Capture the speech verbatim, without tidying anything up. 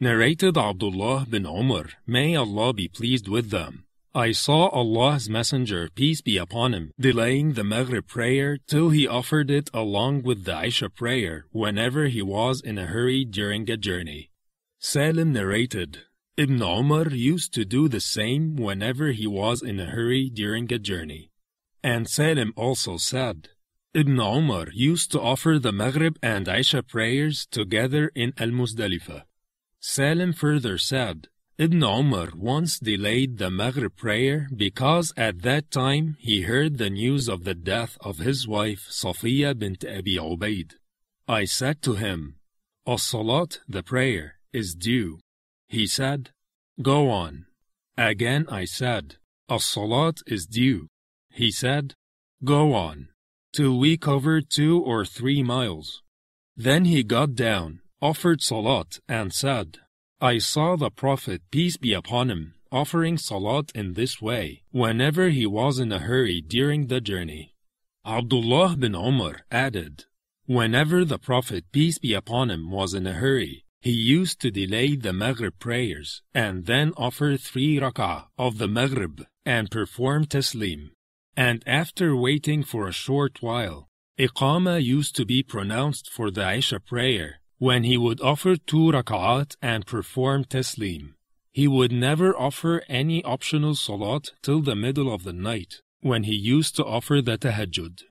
Narrated Abdullah bin Umar, may Allah be pleased with them. I saw Allah's Messenger, peace be upon him, delaying the Maghrib prayer till he offered it along with the Isha prayer whenever he was in a hurry during a journey. Salim narrated, Ibn Umar used to do the same whenever he was in a hurry during a journey. And Salim also said, Ibn Umar used to offer the Maghrib and Isha prayers together in Al-Muzdalifah. Salim further said, Ibn Umar once delayed the Maghrib prayer because at that time he heard the news of the death of his wife Safiya bint Abi Ubaid. I said to him, As-salat, the prayer, is due. He said, Go on. Again I said, As-salat is due. He said, Go on. Till we covered two or three miles. Then he got down, offered salat, and said, I saw the Prophet, peace be upon him, offering salat in this way, whenever he was in a hurry during the journey. Abdullah bin Umar added, Whenever the Prophet, peace be upon him, was in a hurry, he used to delay the Maghrib prayers, and then offer three rak'ah of the Maghrib, and perform taslim. And after waiting for a short while, Iqama used to be pronounced for the Isha prayer, when he would offer two rak'at and perform taslim. He would never offer any optional salat till the middle of the night, when he used to offer the tahajjud.